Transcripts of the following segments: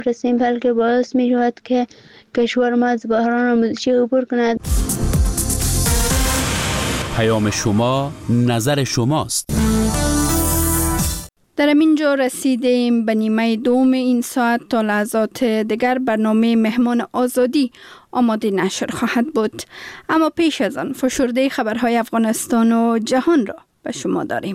رسیم، بلکه باعث می شود که کشور ما از بحران آموزشی عبور کند. پیام شما، نظر شماست. در اینجا رسیدیم به نیمه دوم این ساعت. تا لحظات دیگر برنامه مهمان آزادی آماده نشر خواهد بود، اما پیش از آن فشرده خبرهای افغانستان و جهان را به شما داریم.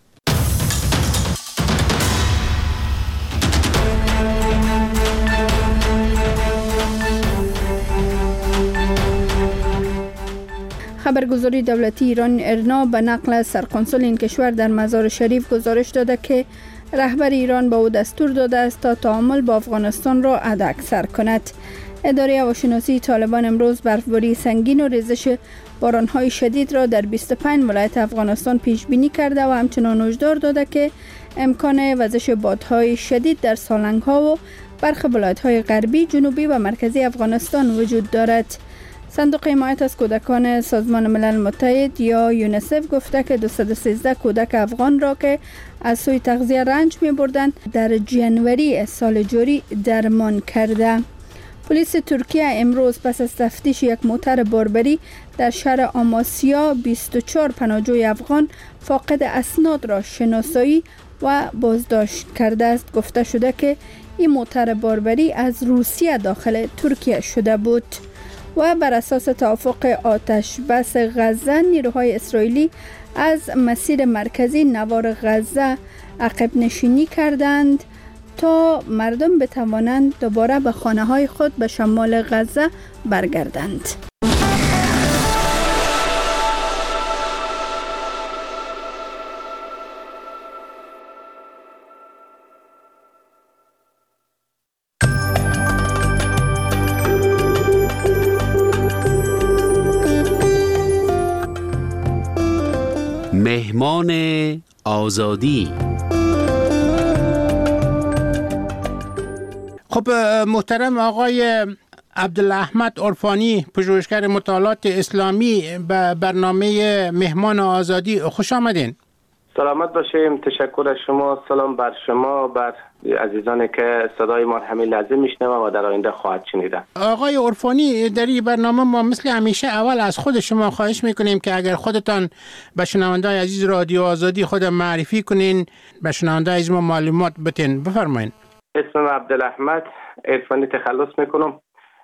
خبرگزاری دولتی ایران ارنا به نقل سرقنسول این کشور در مزار شریف گزارش داده که رهبر ایران به او دستور داده است تا تعامل با افغانستان را حداکثر کند. اداره هواشناسی طالبان امروز برفباری سنگین و ریزش بارانهای شدید را در 25 ولایت افغانستان پیش بینی کرده و همچنان هشدار داده که امکان وزش بادهای شدید در سالنگ‌ها و برخی ولایت‌های غربی، جنوبی و مرکزی افغانستان وجود دارد. صندوق حمایت از کودکان سازمان ملل متحد یا یونیسف گفته که 213 کودک افغان را که از سوی تغذیه رنج می‌بردند در جنوری سال جاری درمان کرده. پلیس ترکیه امروز پس از تفتیش یک موتر باربری در شهر آماسیا 24 پناهجوی افغان فاقد اسناد را شناسایی و بازداشت کرده است. گفته شده که این موتر باربری از روسیه داخل ترکیه شده بود. و بر اساس توافق آتش بس غزه، نیروهای اسرائیلی از مسیر مرکزی نوار غزه عقب نشینی کردند تا مردم بتوانند دوباره به خانه‌های خود به شمال غزه برگردند. مهمان آزادی. خب محترم آقای عبدالاحمد عرفانی، پژوهشگر مطالعات اسلامی، به برنامه مهمان آزادی خوش آمدین. سلامت باشیم. تشکر از شما. سلام بر شما، بر عزیزانی که صدای ما همین لحظه میشنوند و در آینده خواهد شنیدن. آقای عرفانی، در این برنامه ما مثل همیشه اول از خود شما خواهش میکنیم که اگر خودتان به شنونده‌های عزیز رادیو آزادی خود معرفی کنین، به شنونده‌های عزیز ما معلومات بدین. بفرمایید. اسمم عبدالاحمد عرفانی، تخلص میکنم.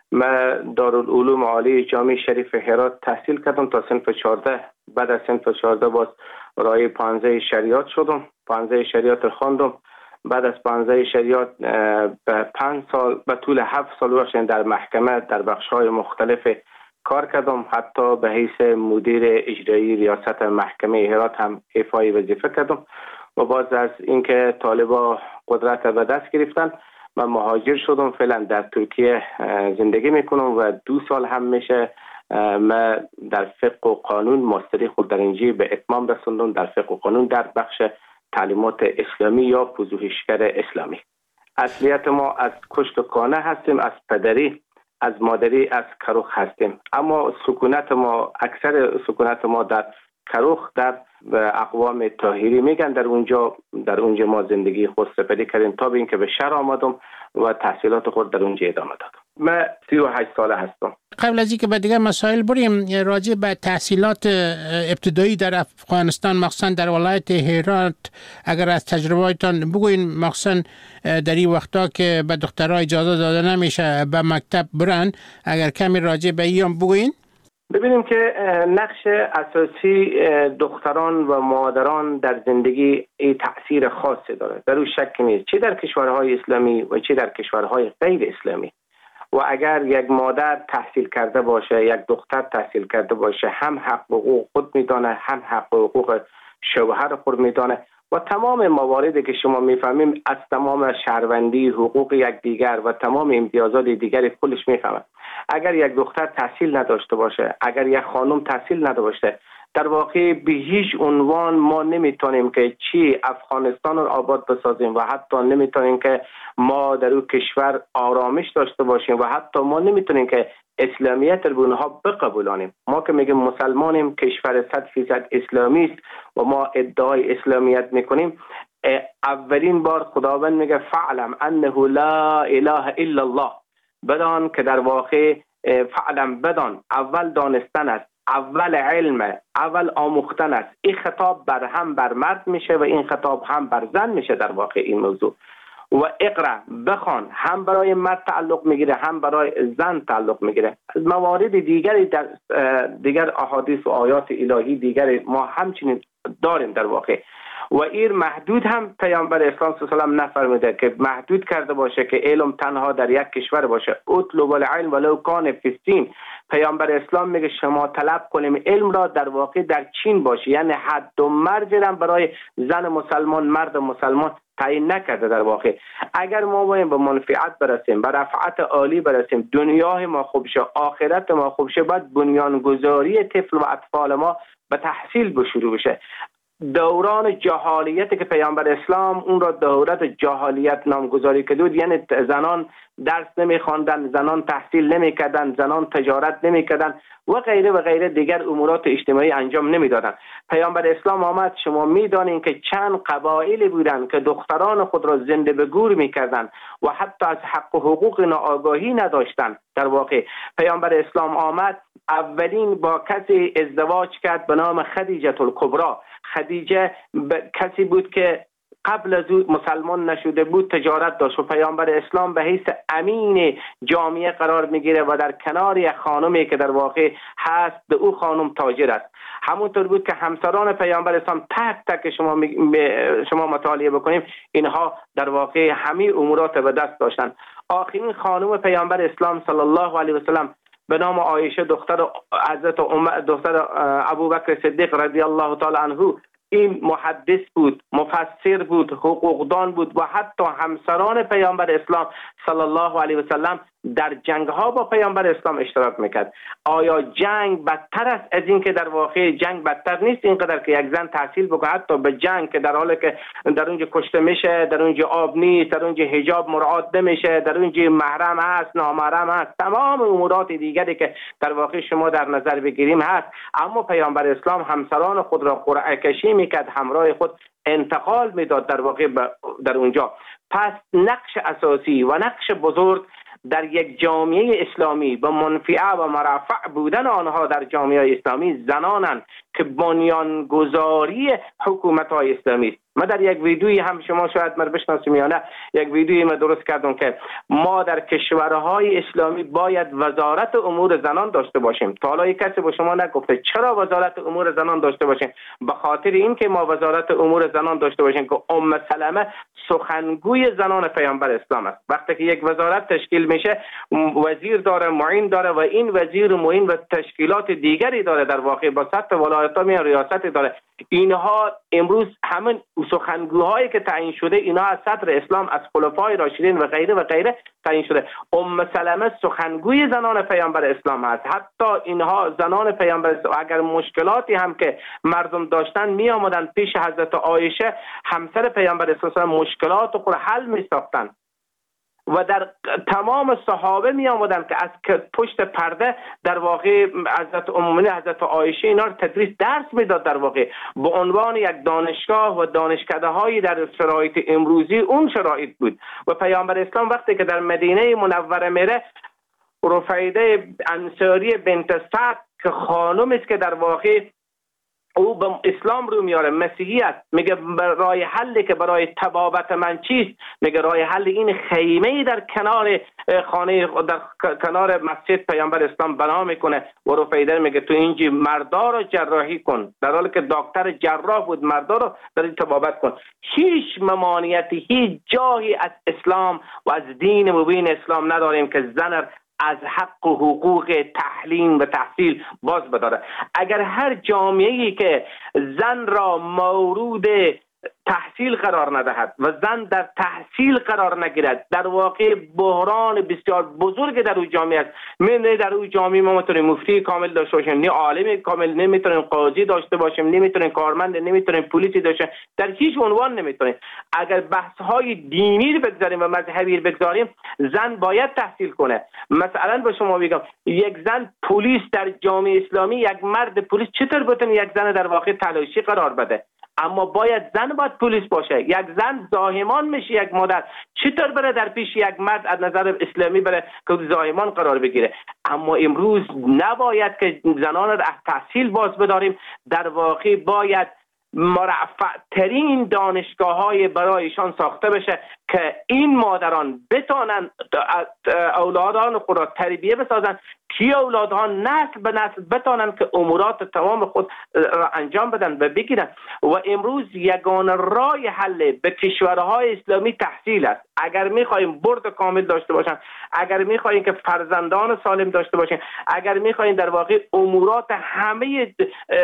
من دارالعلوم عالی جامع شریف هرات تحصیل کردم تا صنف 14. بعد از صنف 14 باز رای 15 شریعت شدم. 15 شریعت خواندم. بعد از 15 شریعت به 5 سال به طول 7 سال در محکمه در بخش‌های مختلف کار کردم. حتی به حیث مدیر اجرایی ریاست محکمه هرات هم ایفای وظیفه کردم. و باز از اینکه طالبا قدرت به دست گرفتن، من مهاجر شدم. فعلا در ترکیه زندگی میکنم و 2 سال هم میشه من در فقه و قانون ماستری خود در اینجا به اتمام رسوندم، در فقه و قانون در بخش تعلیمات اسلامی یا پژوهشگر اسلامی. اصلیت ما از کشت کانه هستیم، از پدری، از مادری، از کروخ هستیم. اما سکونت ما، اکثر سکونت ما در کروخ، در اقوام طاهری میگن. در اونجا ما زندگی خود سپری کردیم تا به اینکه به شهر آمدم و تحصیلات خود در اونجا ادامه دادم. من 38 ساله هستم. قبل از اینکه به دیگر مسائل بریم، راجع به تحصیلات ابتدایی در افغانستان، مخصوصا در ولایت هرات، اگر از تجربه‌تان بگوین، مخصوصا در این وقتا که به دخترها اجازه داده نمیشه به مکتب برن، اگر کمی راجع به این بگوین. ببینیم که نقش اساسی دختران و مادران در زندگی ای تأثیر خاصی داره، در او شک نیست، چه در کشورهای اسلامی و چه در کشورهای غیر اسلامی. و اگر یک مادر تحصیل کرده باشه، یک دختر تحصیل کرده باشه، هم حق و حقوق خود میدانه، هم حق و حقوق شوهر خود میدانه و تمام مواردی که شما میفهمیم از تمام شهروندی، حقوق یکدیگر و تمام امتیازات دیگری خودش میفهمه. اگر یک دختر تحصیل نداشته باشه، اگر یک خانم تحصیل نداشته باشه، در واقع به هیچ عنوان ما نمیتونیم که چی افغانستان رو آباد بسازیم و حتی نمیتونیم که ما در اون کشور آرامش داشته باشیم و حتی ما نمیتونیم که اسلامیت رو به اونها بقبولانیم. ما که میگیم مسلمانیم، کشور 100% اسلامی است و ما ادعای اسلامیت میکنیم، اولین بار خداوند میگه فعلم انه لا اله الا الله، بدان که در واقع فعلم بدان، اول دانستن است، اول علم، اول آموختن است. این خطاب بر مرد میشه و این خطاب هم بر زن میشه در واقع این موضوع. و اقرا بخوان هم برای مرد تعلق میگیره هم برای زن تعلق میگیره. موارد دیگری در دیگر احادیث و آیات الهی دیگری ما همچنین داریم در واقع. و این محدود هم پیامبر اسلام صلی الله علیه و نفرموده که محدود کرده باشه که علم تنها در یک کشور باشه. اطلب العلم ولو کان فی الصین. پیامبر اسلام میگه شما طلب کنیم علم را در واقع در چین باشه، یعنی حد و مرز هم برای زن مسلمان مرد مسلمان تعیین نکرده در واقع. اگر ما باید به منفعت برسیم، به رفعت عالی برسیم، دنیای ما خوب شه، آخرت ما خوب شه، باید بنیانگذاری طفل و اطفال ما به تحصیل شروع بشه. دوران جهالیتی که پیامبر اسلام اون را دورت جهالیت نامگذاری کرد، یعنی زنان درس نمی‌خواندن، زنان تحصیل نمی‌کردن، زنان تجارت نمی‌کردن و غیره دیگر امورات اجتماعی انجام نمی‌دادن. پیامبر اسلام آمد، شما می‌دانین که چند قبایلی بودن که دختران خود را زنده به گور می‌کردن و حتی از حق و حقوق آگاهی نداشتند. در واقع پیامبر اسلام آمد، اولین با کسی ازدواج کرد به نام خدیجه الکبری. خدیجه کسی بود که قبل از او مسلمان نشده بود، تجارت داشت و پیامبر اسلام به حیث امین جامعه قرار میگیره و در کنار یک خانمی که در واقع هست به او خانم تاجر است. همونطور بود که همسران پیامبر اسلام تک تک شما مطالعه بکنیم، اینها در واقع همه امورات به دست داشتن. آخرین خانم پیامبر اسلام صلی الله علیه و سلم به نام عایشه دختر حضرت دختر ابوبکر صدیق رضی الله تعالی عنه، این محدث بود، مفسر بود، حقوقدان بود و حتی همسران پیامبر اسلام صلی الله علیه و سلم در جنگ ها با پیامبر اسلام اشتراک میکرد. آیا جنگ بدتر است از این که در واقع جنگ بدتر نیست اینقدر که یک زن تحصیل بکنه، حتی به جنگ که در حالی که در اونجا کشته میشه، در اونجا آب نیست، در اونجا حجاب مراعات نمیشه، در اونجا محرم هست، نامحرم هست، تمام امورات دیگری که در واقع شما در نظر بگیریم هست، اما پیامبر اسلام همسران خود را قرعه کشی میکرد، همراه خود انتقال میداد در واقع در اونجا. پس نقش اساسی و نقش بزرگ در یک جامعه اسلامی به منفعه و مرفع بودن آنها در جامعه اسلامی زنانند که بنیانگذاری حکومت‌های اسلامی است. من در یک ویدیویی هم شما شاید من بشناسیم یا نه، یک ویدیویی من درست کردم که ما در کشورهای اسلامی باید وزارت امور زنان داشته باشیم. تا حالا کسی با شما نگفته چرا وزارت امور زنان داشته باشیم؟ به خاطر اینکه ما وزارت امور زنان داشته باشیم که ام سلمه سخنگوی زنان پیامبر اسلام است. وقتی که یک وزارت تشکیل میشه، وزیر داره، معین داره و این وزیر و معین و تشکیلات دیگری داره، در واقع با سطح ولایت‌ها می ریاست داره. اینها امروز همین سخنگوهایی که تعیین شده، اینها از صدر اسلام، از خلفای راشدین و غیره تعیین شده. ام سلمه سخنگوی زنان پیامبر اسلام است. حتی اینها زنان پیامبر اسلام اگر مشکلاتی هم که مردم داشتن می آمدن پیش حضرت عایشه همسر پیامبر اسلام، مشکلات خود حل می ساختن و در تمام صحابه می آمدن که از پشت پرده در واقع حضرت عایشه اینا رو تدریس درس میداد، در واقع به عنوان یک دانشگاه و دانشکده هایی در شرایط امروزی اون شرایط بود. و پیامبر اسلام وقتی که در مدینه منوره میره، رفیده انصاری بنت سعد که خانم است که در واقع او به اسلام رو میاره، مسیحی است، میگه راه حلی که برای تبابت من چیست؟ میگه راه حل این خیمه در کنار خانه، در کنار مسجد پیامبر اسلام بنا میکنه و رفیده میگه تو اینجا مردا رو جراحی کن، در حالی که دکتر جراح بود، مردا رو در این تبابت کن. هیچ ممانعتی، هیچ جایی از اسلام و از دین مبین اسلام نداریم که زن از حق و حقوق تعلیم و تحصیل باز بداره. اگر هر جامعه‌ای که زن را مورود تحصیل قرار ندهد و زن در تحصیل قرار نگیرد، در واقع بحران بسیار بزرگ در اون جامعه است. نه در اون جامعه ما میتونیم مفتی کامل داشته باشیم، نه عالم کامل، نمیتونیم قاضی داشته باشیم، نمیتونیم کارمند، نمیتونیم پلیسی داشته، در هیچ عنوان نمیتونیم. اگر بحث های دینی رو بگذاریم و مذهبی رو بگذاریم، زن باید تحصیل کنه. مثلا به شما بگم، یک زن پلیس در جامعه اسلامی، یک مرد پلیس چطور بتونه یک زن در واقع تلاشی قرار بده؟ اما باید زن باید پلیس باشه. یک زن زاهمان میشه، یک مادر چطور بره در پیش یک مرد از نظر اسلامی بره که زاهمان قرار بگیره؟ اما امروز نباید که زنان را از تحصیل باز بداریم، در واقع باید مرفع ترین دانشگاه های برایشان ساخته بشه که این مادران بتانند اولادان خود را تربیه بسازند که اولادان نسل به نسل بتانند که امورات تمام خود را انجام بدن و بگیرن. و امروز یگانه راه حل به کشورهای اسلامی تحصیل است. اگر میخواهیم برد کامل داشته باشن، اگر میخواهیم که فرزندان سالم داشته باشیم، اگر میخواهیم در واقع امورات همه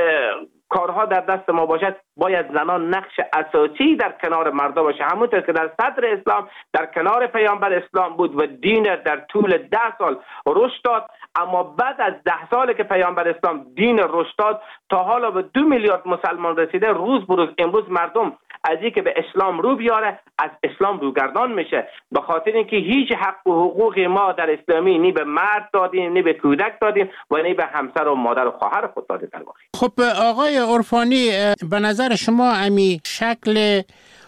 کارها در دست ما باشد، باید زنان نقش اساسی در کنار مردا باشه، همونطور که در صدر اسلام در کنار پیامبر اسلام بود و دین در طول 10 سال رشد داد. اما بعد از 10 سال که پیامبر اسلام دین رشد داد تا حالا به 2 میلیارد مسلمان رسیده، روز بروز امروز مردم از اینکه به اسلام رو بیاره از اسلام روگردان میشه، به خاطر اینکه هیچ حق و حقوق ما در اسلامی نی به مرد دادیم، نی به کودک دادیم و نی به همسر و مادر و خواهر خود دادیم. در واقع خب آقای عرفانی، به نظر شما امی شکل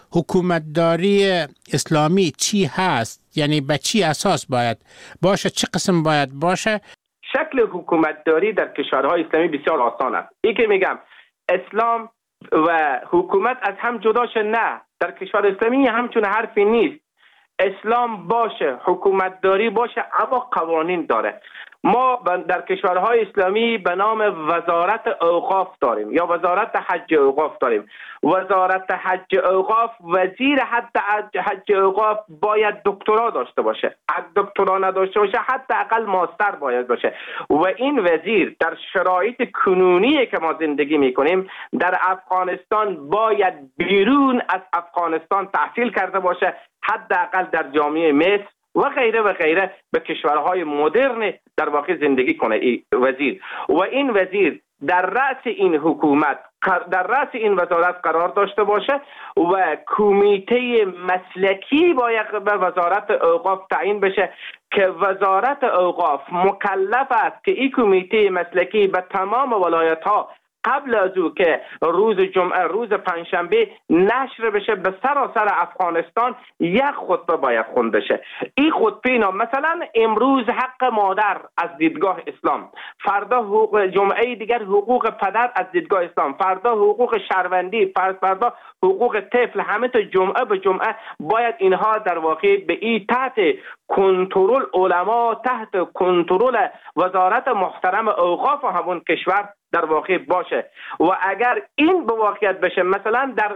حکومتداری اسلامی چی هست؟ یعنی به چی اساس باید باشه؟ چه قسم باید باشه؟ شکل حکومتداری در کشورهای اسلامی بسیار آسان است. این که میگم اسلام و حکومت از هم جداش، نه، در کشور اسلامی همچون حرفی نیست. اسلام باشه، حکومتداری باشه، اما قوانین داره. ما در کشورهای اسلامی به نام وزارت اوقاف داریم یا وزارت حج اوقاف داریم. وزارت حج اوقاف، وزیر حج اوقاف باید دکترا داشته باشه، اگه دکترا نداشته باشه حداقل ماستر باید باشه. و این وزیر در شرایط کنونی که ما زندگی میکنیم در افغانستان باید بیرون از افغانستان تحصیل کرده باشه، حداقل در جامعه مصر و غیره و غیره به کشورهای مدرن در واقع زندگی کنه این وزیر. و این وزیر در رأس این حکومت، در رأس این وزارت قرار داشته باشه و کمیته مسلکی باید به وزارت اوقاف تعیین بشه که وزارت اوقاف مکلف است که این کمیته مسلکی به تمام ولایت ها قبل از او که روز جمعه، روز پنجشنبه نشر بشه به سراسر افغانستان، یک خطبه باید خونده شه. این خطبه اینا مثلا امروز حق مادر از دیدگاه اسلام، فردا حقوق جمعه دیگر حقوق پدر از دیدگاه اسلام، فردا حقوق شهروندی، فردا حقوق طفل، همه تا جمعه به جمعه باید اینها در واقع به این تحت کنترل علما، تحت کنترل وزارت محترم اوقاف همون کشور در واقع باشه. و اگر این به واقعیت بشه، مثلا در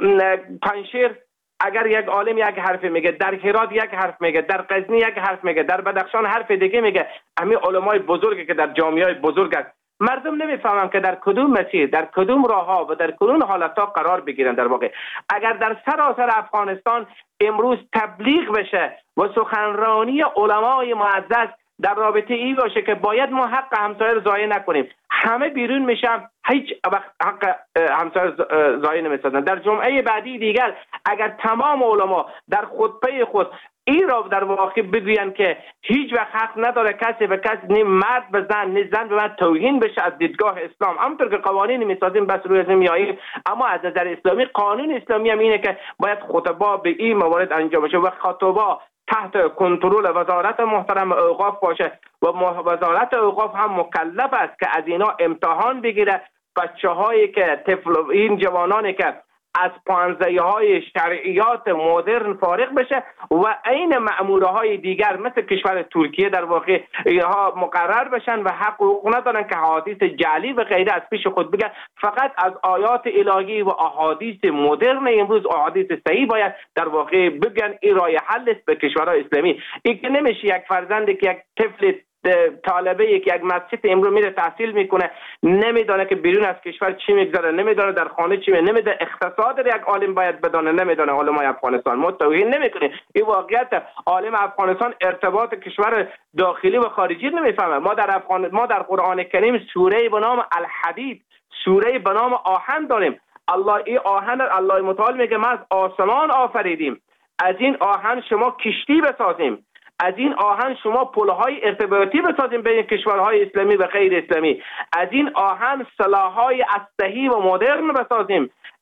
پنجشیر اگر یک عالم یک حرف میگه، در هرات یک حرف میگه، در غزنی یک حرف میگه، در بدخشان حرف دیگه میگه، همین علمای بزرگی که در جامعه بزرگ است، مردم نمیفهمن که در کدوم مسیر، در کدوم راه ها و در کدوم حالت ها قرار بگیرن. در واقع اگر در سراسر افغانستان امروز تبلیغ بشه و سخنرانی علمای معزز در رابطه این باشه که باید ما حق همسایه رو ضایع نکنیم، همه بیرون میشن، هیچ وقت حق همسایه ضایع نمیسازن. در جمعه بعدی دیگر اگر تمام علما در خطبه خود این را در واقع بگوین که هیچ وقت حق نداره کسی به کسی، نه مرد به زن نه زن به مرد توهین بشه از دیدگاه اسلام، همونطور که قوانین میسازیم بس روی ازم میاییم، اما از نظر اسلامی قانون اسلامی هم اینه که باید خطبه به این موارد انجام بشه و خطبه تحت کنترل وزارت محترم اوقاف باشه و وزارت اوقاف هم مکلف است که از اینا امتحان بگیره. بچه‌هایی که این جوانانی که از پانزه‌های شرعیات مدرن فارغ بشه و این مأمورهای دیگر مثل کشور ترکیه در واقع اینها مقرر بشن و حق و حقوق ندارن که حدیث جعلی و غیره از پیش خود بگن، فقط از آیات الهی و احادیث مدرن امروز، احادیث صحیح باید در واقع بگن. این راه حل است به کشورهای اسلامی. این که نمیشه یک فرزندی که یک طفل طالبه یک مسجد امروز میره تحصیل میکنه، نمیدونه که بیرون از کشور چی میگذره، نمیدونه در خانه چی نمیدونه، اقتصاد یک عالم باید بدونه، نمیدونه علمای افغانستان. ما توهین نمیکنیم، این واقعیت. عالم افغانستان ارتباط کشور داخلی و خارجی نمیفهمه. ما در قرآن کریم سوره به نام الحدید، سوره به نام آهن داریم. این آهن الله متعال میگه ما از آسمان آفریدیم، از این آهن شما کشتی بسازیم، از این آهن شما پل‌های ارتباطی بسازیم بین کشورهای اسلامی و غیر اسلامی، از این آهن سلاح‌های اسلحه‌ای و مدرن بسازیم،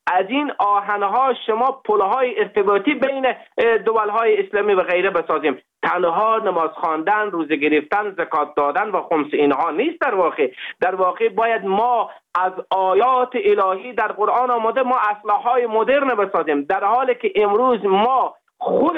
از این آهنها شما پلهای ارتباطی بین دولهای اسلامی و غیره بسازیم. تنها نماز خواندن، روزه گرفتن، زکات دادن و خمس اینها نیست. در واقع باید ما از آیات الهی در قرآن آمده ما اصلاح‌های مدرن بسازیم، در حالی که امروز ما خود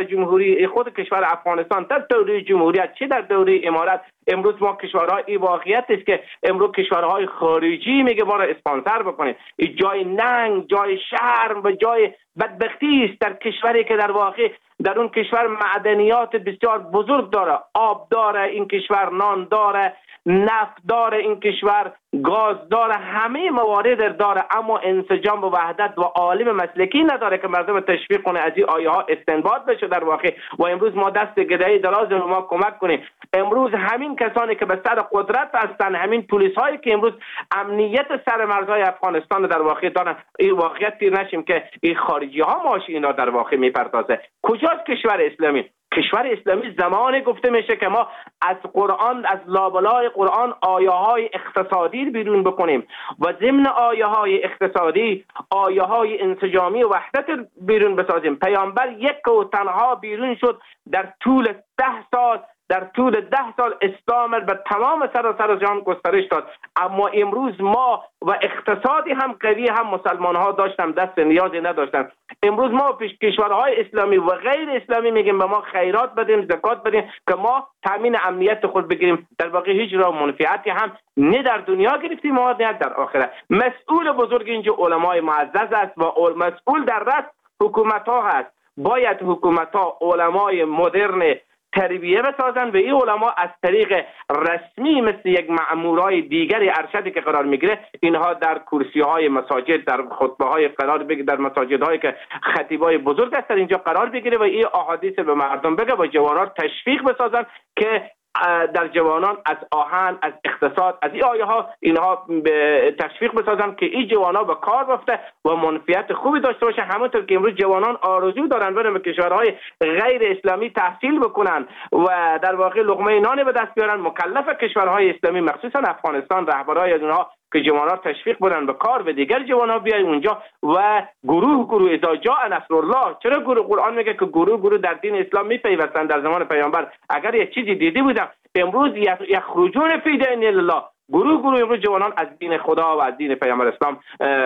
کشور افغانستان در دوره جمهوریت چه در دوره امارت، امروز ما کشورهای واقعیت است که امروز کشورهای خارجی میگه ما را اسپانسر بکنید. جای ننگ، جای شرم و جای بدبختی است در کشوری که در واقع در اون کشور معدنیات بسیار بزرگ داره، آب داره این کشور، نان داره، نفت داره این کشور، گاز داره، همه موارد داره، اما انسجام و وحدت و عالم مسلکی نداره که مردم تشویق کنه از این آیه ها استنباط بشه در واقع. و امروز ما دست گدایی دراز به ما کمک کنیم. امروز همین کسانی که به سر قدرت هستن، همین پلیس هایی که امروز امنیت سر مرزهای افغانستان در واقع دارن، این واقعیت تیر نشیم که این خارجی ها ماش اینا در واقع میپردازه. کجاست کشور اسلامی؟ کشور اسلامی زمانی گفته میشه که ما از قرآن، از لابلای قرآن آیه های اقتصادی بیرون بکنیم و ضمن آیه های اقتصادی آیه های انسجامی و وحدت بیرون بسازیم. پیامبر یک و تنها بیرون شد در طول 10 سال. در طول 10 سال اسلام به تمام سراسر جهان گسترش داد. اما امروز ما و اقتصادی هم قوی هم مسلمان ها داشتن، دست نیازی نداشتن. امروز ما پیش کشورهای اسلامی و غیر اسلامی میگیم به ما خیرات بدیم، زکات بدیم که ما تامین امنیت خود بگیریم. در واقع هیچ راه منفعتی هم نه در دنیا گرفتیم و نه در آخرت. مسئول بزرگ اینجا علمای معزز است و مسئول در رأس حکومت ها هست. باید حکومت ها علمای مدرن تربیه بسازن و این علما از طریق رسمی مثل یک مأمورای دیگری ارشدی که قرار میگیره، اینها در کرسی های مساجد، در خطبه های قرار بگیره، در مساجد هایی که خطیبای بزرگ هستن اینجا قرار بگیره و این احادیث به مردم بگه و جوانان تشویق بسازن که در جوانان از آهن، از اقتصاد، از این آیه ها اینها به تشویق بسازن که این جوانا به کار بفته و منفعت خوبی داشته باشه. همونطور که امروز جوانان آرزو دارن برن به کشورهای غیر اسلامی تحصیل بکنن و در واقع لقمه نان به دست بیارن، مکلف کشورهای اسلامی مخصوصا افغانستان رهبرای از اونها که جوانان تشویق بدن به کار و دیگر جوانان بیاین اونجا و گروه اذا جاء نصر الله. چرا گروه؟ قرآن میگه که گروه در دین اسلام میپیوستن. در زمان پیامبر اگر یک چیزی دیدی بودن، امروز یخرجون فی دین الله، گروه امروز جوانان از دین خدا و از دین پیامبر اسلام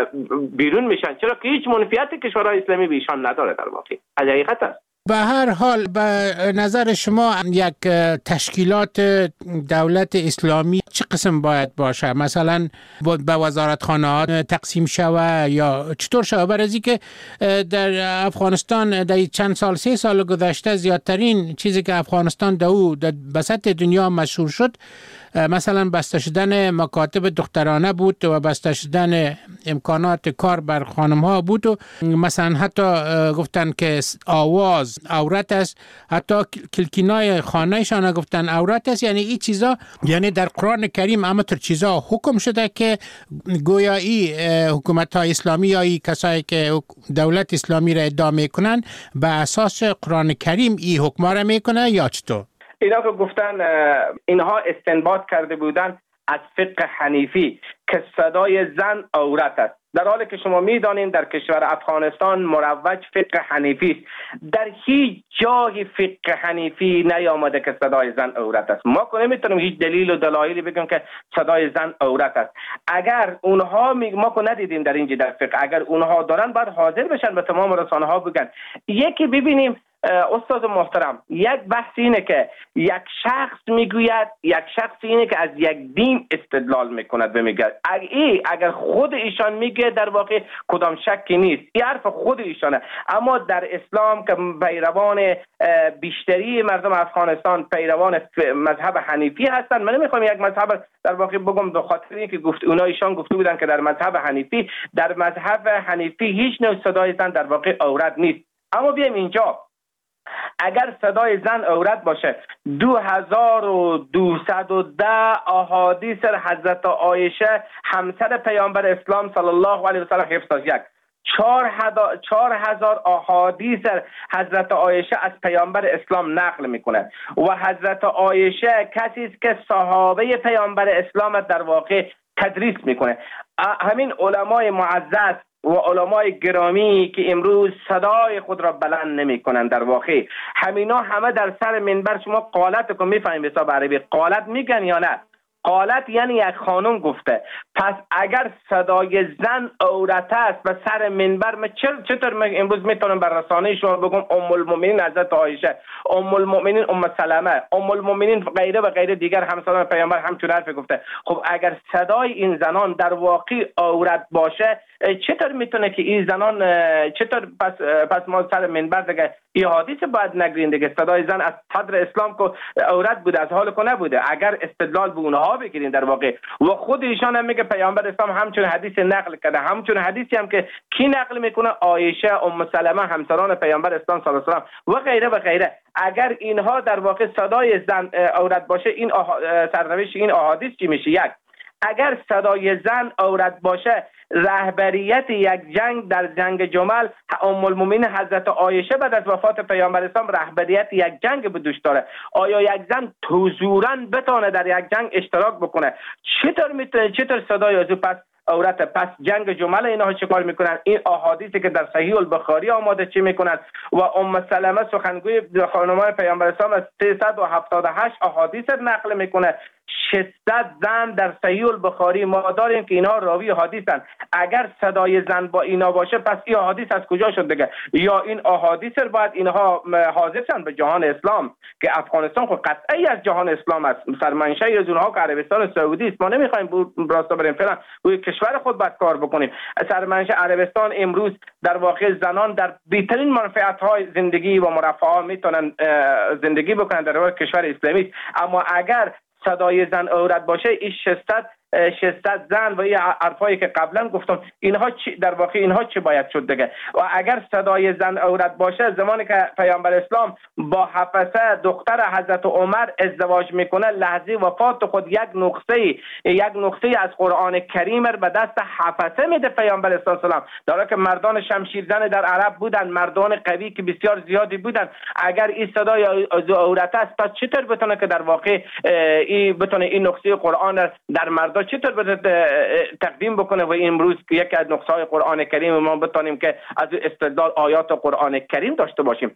بیرون میشن. چرا که هیچ منفعت کشورهای اسلامی به ایشان نداره. در واقع از حقیقت است. به هر حال به نظر شما یک تشکیلات دولت اسلامی چه قسم باید باشه؟ مثلا به وزارتخانه‌ها تقسیم شوه یا چطور شوه؟ برای که در افغانستان در چند سال 3 سال گذشته زیادترین چیزی که افغانستان در بسط دنیا مشهور شد مثلا بسته شدن مکاتب دخترانه بود و بسته شدن امکانات کار بر خانم ها بود و مثلا حتی گفتن که آواز عورت است، حتی کلکینای خانهشان گفتن عورت است. یعنی این چیزا، یعنی در قرآن کریم همینطور چیزا حکم شده که گویایی حکومت های اسلامی یا کسایی که دولت اسلامی را ادعا میکنن به اساس قرآن کریم این حکم را میکنه یا چطور؟ اینا که گفتن اینها استنباط کرده بودن از فقه حنیفی که صدای زن عورت است، در حالی که شما میدانین در کشور افغانستان مروج فقه حنیفی است. در هیچ جای فقه حنیفی نیامده که صدای زن عورت است. ما که نمیتونیم هیچ دلیل و دلایلی بگیم که صدای زن عورت است. اگر اونها ما که ندیدیم در اینجا در فقه، اگر اونها دارن باید حاضر بشن به تمام رسانه ها بگن. یکی ببینیم استاد محترم، یک بحث اینه که یک شخص میگوید، یک شخص اینه که از یک دین استدلال میکند و میگه اگر خود ایشان میگه در واقع کدام شکی نیست، این حرف خود ایشانه. اما در اسلام که پیروان بیشتری مردم افغانستان پیروان مذهب حنیفی هستن، من نمیخوام یک مذهب در واقع بگم به خاطر اینکه ایشان گفته بودن که در مذهب حنیفی هیچ نوع صدای زن در واقع عورت نیست. اما بیایم اینجا، اگر صدای زن عورت باشه، 2210 احادیث حضرت عایشه همسر پیامبر اسلام صلی الله علیه و سلم حفظ است. 4000 احادیث حضرت عایشه از پیامبر اسلام نقل میکنه و حضرت عایشه کسی است که صحابه پیامبر اسلام در واقع تدریس میکنه. همین علمای معزز و علمای گرامی که امروز صدای خود را بلند نمی کنند، در واقع همینا همه در سر منبر شما قالت کو میفهمید حساب عربی قالت میگن یا نه؟ قالت یعنی یک خانم گفته. پس اگر صدای زن عورت است و سر منبر، من چطور امروز میتونم بر رسانه شما بگم ام المؤمنین حضرت عایشه، ام المؤمنین ام سلمه، ام المؤمنین غیره و غیره دیگر همسران پیامبر همچون حرف گفته. خب اگر صدای این زنان در واقع عورت باشه، چطور میتونه که این زنان چطور پس ما سر منبر دیگه این حدیث باید نگرین دیگه؟ صدای زن از صدر اسلام که عورت بوده، از حال که نبوده. اگر استدلال به اونها بگیرین در واقع، و خود ایشان هم میگه پیامبر اسلام همچون حدیث نقل کرده، همچون حدیثی هم که کی نقل میکنه؟ عایشه، ام سلمه، همسران پیامبر اسلام صلی الله علیه و آله و غیره و غیره. اگر اینها در واقع صدای زن عورت باشه، این سرنوشت این احادیث چی میشه؟ یک، اگر صدای زن عورت باشه، رهبریت یک جنگ در جنگ جمل ام المؤمنین حضرت عایشه بعد از وفات پیامبر اسلام رهبریت یک جنگ به دوش داره. آیا یک زن حضوراً بتونه در یک جنگ اشتراک بکنه؟ چطور صدای از پس عورت؟ پس جنگ جمل اینها چه کار میکنن؟ این احادیثی که در صحیح البخاری آماده چی میکنن؟ و ام سلمه سخنگوی خانمان پیامبر اسلام از 378 احادیث نقل میکنه. 600 زن در صحیح البخاری ما داریم که اینها راوی حدیثن. اگر صدای زن با اینا باشه، پس این حدیث از کجا شد دیگه؟ یا این احادیث رو باید اینها حاضر شن به جهان اسلام، که افغانستان خود قطعی از جهان اسلام است، سرمنشأ از اونها که عربستان سعودی است. ما نمیخوایم راستا بریم فعلا روی کشور خود باید کار بکنیم. سرمنشأ عربستان امروز در واقع زنان در بهترین منفعت‌های زندگی و مرفه میتونن زندگی بکنن در کشور اسلامی. اما اگر صدای زن عورت باشه، این 600 زن و این حرفایی که قبلا گفتم، اینها در واقع اینها چه باید شد دیگه؟ و اگر صدای زن عورت باشه، زمانی که پیامبر اسلام با حفصه دختر حضرت عمر ازدواج میکنه، لحظه وفات خود یک نقطه از قرآن کریم به دست حفصه میده پیامبر اسلام، در حالی که مردان شمشیر زن در عرب بودن، مردان قوی که بسیار زیادی بودن. اگر این صدای عورت است، تا چطور بتونه که در واقع این نقطه قرآن در مردان چطور تقدیم بکنه؟ و امروز یکی از نقطه‌های قرآن کریم ما بتونیم که از استدلال آیات قرآن کریم داشته باشیم.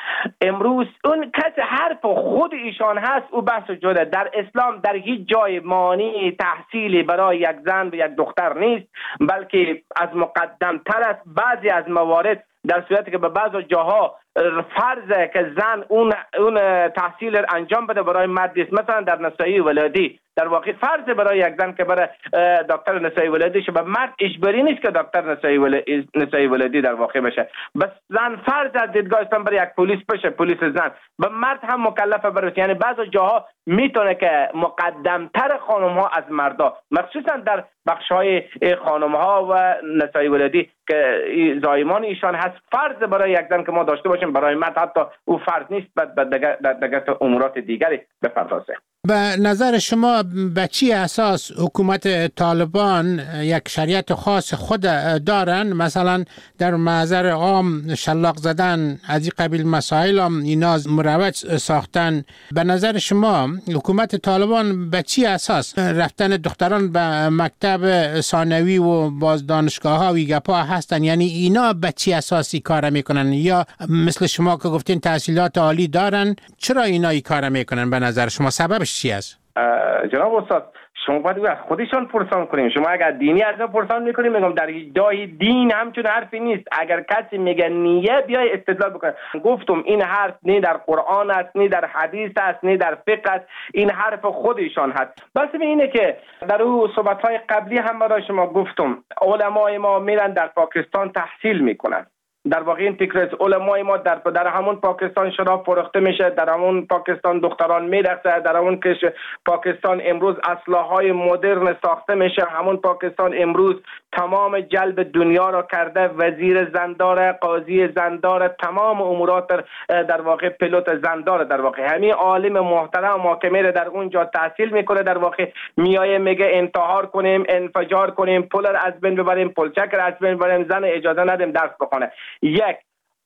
امروز اون کسی حرف خود ایشان هست، او بحث جدا. در اسلام در هیچ جای مانع تحصیلی برای یک زن و یک دختر نیست، بلکه از مقدم تر است. بعضی از موارد در صورتی که به بعض جاها فرضه که زن اون تحصیل انجام بده برای مرد است. مثلا در نسایی ولادی در واقع فرض برای یک زن که برای دکتر نسایی ولادی شه، به مرد اجباری نیست که دکتر نسایی ولادی در واقع بشه. بس زن فرض از دیدگاه اسلام برای یک پلیس بشه، پلیس زن. به مرد هم مکلفه برای، یعنی بعض جاها میتونه که مقدمتر خانم ها از مردا، مخصوصا در بخش های خانم ها و نسایی ولادی که زایمان ایشان هست، فرض برای یک زن که ما داشته باشیم، برای مرد حتی او فرض نیست، دیگر امورات دیگری بپردازه. به نظر شما به چی اساس حکومت طالبان یک شریعت خاص خود دارن؟ مثلا در محضر عام شلاق زدن از این قبیل مسائل هم اینا مروج ساختن. به نظر شما حکومت طالبان به چی اساس رفتن دختران به مکتب ثانوی و باز دانشگاه ها و گپا هستن؟ یعنی اینا به چی اساسی کار میکنن؟ یا مثل شما که گفتین تحصیلات عالی دارن، چرا اینا این کار میکنن؟ به نظر شما سببش چی است؟ جناب استاد، شما باید از خودشان پرسان کنیم. شما اگر دینی از ما پرسان میکنیم، میگم در ادعای دین همچون حرفی نیست. اگر کسی میگه نیه، بیای استدلال بکنه. گفتم این حرف نه در قرآن است، نه در حدیث است، نه در فقه است. این حرف خودشان هست. بس اینه که در اون صحبت‌های قبلی هم برای شما گفتم، علمای ما میرن در پاکستان تحصیل میکنن. در واقع این فکر از علمای ما در همون پاکستان شراب فروخته میشه، در همون پاکستان دختران میرقصه، در همون پاکستان امروز اسلحه‌های مدرن ساخته میشه، همون پاکستان امروز تمام جلب دنیا را کرده، وزیر زندار، قاضی زندار، تمام امورات در واقع پیلوت زندار. در واقع همین عالم محترم محکمه را در اونجا تحصیل میکنه. در واقع میایه میگه انتحار کنیم، انفجار کنیم، پول را از بین ببریم، پلچک را از بین ببریم، زن اجازه ندیم درس بخونه. یک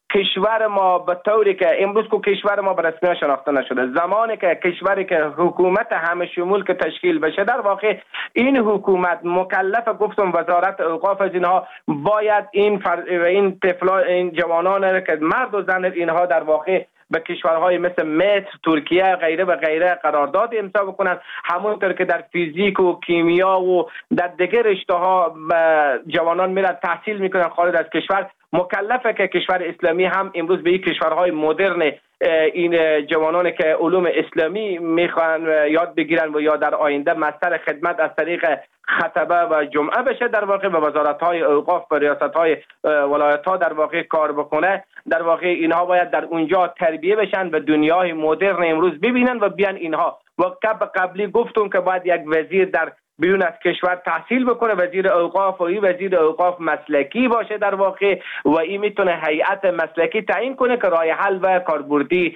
کشور ما به طوری که امروز که کشور ما به رسمیت شناخته نشده، زمانی که کشوری که حکومت همه شمول که تشکیل بشه، در واقع این حکومت مکلف، گفتم وزارت اوقاف از اینها، باید این طفلان، این جوانان که مرد و زن اینها در واقع به کشورهای مثل مصر، ترکیه غیره و غیره قرارداد امضا بکنن، همونطور که در فیزیک و کیمیا و در دیگر رشته‌ها جوانان میرن تحصیل میکنن خارج از کشور. مکلفه که کشور اسلامی هم امروز به این کشورهای مدرن این جوانانی که علوم اسلامی میخوان یاد بگیرن و یا در آینده مستر خدمت از طریق خطبه و جمعه بشه، در واقع به وزارت‌های اوقاف و ریاست‌های ولایت‌ها در واقع کار بکنه. در واقع اینها باید در اونجا تربیه بشن و دنیای مدرن امروز ببینن و بیان اینها. و قبلی گفتم که باید یک وزیر در بیرون از کشور تحصیل بکنه، وزیر اوقاف، و این وزیر اوقاف مسلکی باشه در واقع، و این میتونه هیئت مسلکی تعیین کنه که راه حل و کاربردی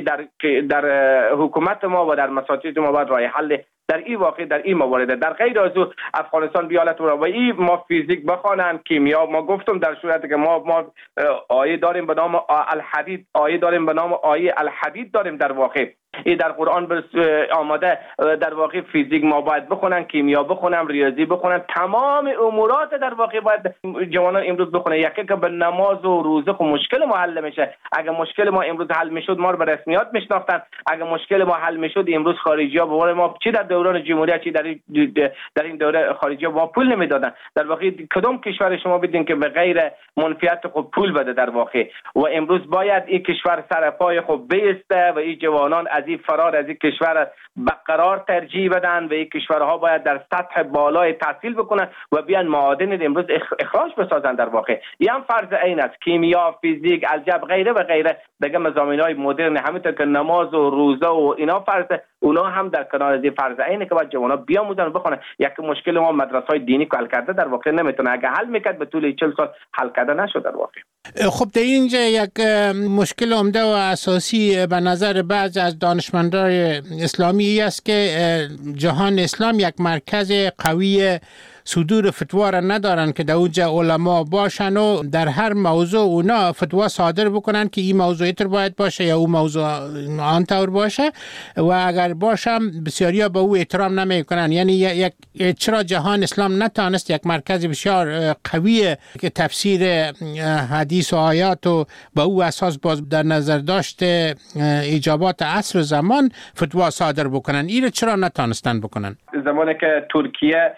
در حکومت ما و در مساجد ما باید راه حل در این واقع در این موارد. در غیر از او افغانستان بیالت و این ما فیزیک بخوانن، کیمیا، ما گفتم در صورتی که ما آیه داریم به نام الحدید، آیه داریم به نام آیه الحدید داریم در واقع، این در قرآن آماده. در واقع فیزیک ما باید بخونن، کیمیا بخونن، ریاضی بخونن، تمام امورات در واقع باید جوانان امروز بخونن. یکی که به نماز و روزه خو مشکل ما حل میشه. اگه مشکل ما امروز حل میشد ما رو به رسمیات میشناختن. اگه مشکل ما حل میشد امروز خارجی‌ها به قول ما چی در دوران جمهوریت چی در این دوره خارجی‌ها ما پول نمیدادن. در واقع کدام کشور شما بدین که به غیر منفیت خود پول بده در واقع. و امروز باید این کشور سر پای خود بیسته و این جوانان از این فرار از این کشور برقرار ترجیح بدن و این کشورها باید در سطح بالای تحصیل بکنن و بیان معادن امروز اخراج بسازن در واقع. این هم فرض عین است. کیمیا، فیزیک، الجبر غیره و غیره دیگه مضامین‌های مدرن، همونطور که نماز و روزه و اینا فرض، اونا هم در کنار از فرض عینه که باید جوانا بیاموزن و بخونن. یک مشکل ما مدرسه‌های دینی که حل کرده در واقع نمیتونه، اگه حل میکرد به طول 40 سال حل کرده نشد در واقع. خب در اینجا یک مشکل عمده و اساسی به نظر بعض از دانشمندان اسلامی است که جهان اسلام یک مرکز قوی صدور فتوا را ندارن که در اونجا علما باشن و در هر موضوع اونا فتوا صادر بکنن که این موضوع اینطور باید باشه یا اون موضوع آنطور باشه، و اگر باشم بسیاریا به او احترام نمیکنن. یعنی چرا جهان اسلام نتانست یک مرکز بسیار قوی که تفسیر حدیث و آیات و به او اساس باز در نظر داشته ایجابات عصر و زمان فتوا صادر بکنن؟ این چرا نتانستن بکنن؟ زمانی که ترکیه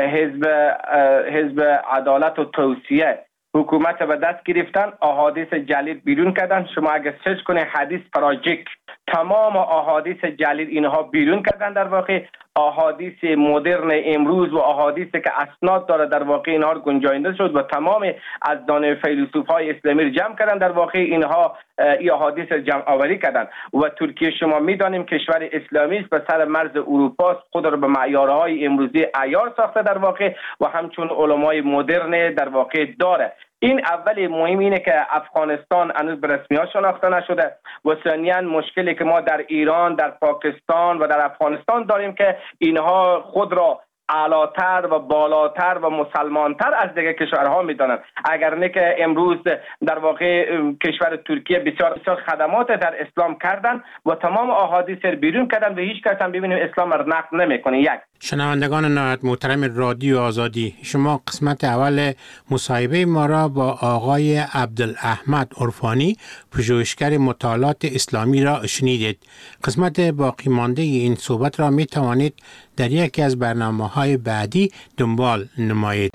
حزب عدالت و توسعه حکومت به دست گرفتن، احادیث جلیل بیرون کردن. شما اگه سرچ کنید حدیث پراجیک، تمام احادیث جلیل اینها بیرون کردن در واقع. احادیث مدرن امروز و احادیثی که اسناد داره در واقع اینها رو گنجانده شد و تمام از دانه فیلسوفای اسلامی رو جمع کردن در واقع. اینها این احادیث رو جمع آوری کردن. و ترکیه شما میدانیم کشور اسلامی است، به سر مرز اروپا، خود رو به معیارهای امروزی عیار ساخته در واقع و همچون علمای مدرن در واقع داره. این اول مهم اینه که افغانستان هنوز به رسمیت شناخته نشده و ثانیاً مشکلی که ما در ایران، در پاکستان و در افغانستان داریم که اینها خود را اعلاتر و بالاتر و مسلمانتر از دیگر کشورها میدانند. اگر نه که امروز در واقع کشور ترکیه بسیار خدمات در اسلام کردن و تمام احادیث رو بیرون کردن و هیچ کس هم ببینیم اسلام را نقد نمیکنه. یک شنوندگان نهایت محترم رادیو آزادی، شما قسمت اول مصاحبه ما را با آقای عبدالاحمد عرفانی، پژوهشگر مطالعات اسلامی را شنیدید. قسمت باقی مانده این صحبت را می توانید در یکی از برنامه‌های بعدی دنبال نمایید.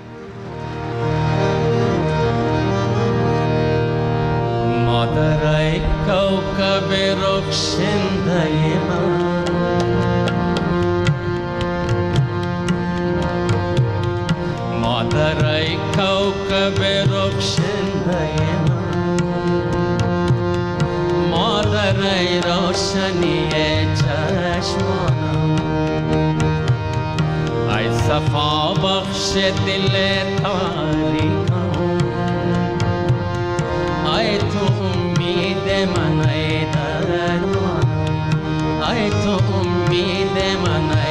مادرای کوكب رخشنده من، مادرای کوكب رخشنده من، مادرای روشنی چشمانم، ای صفا بخش دل تاریکم، ای تو امید من، ای درمان، ای تو امید من،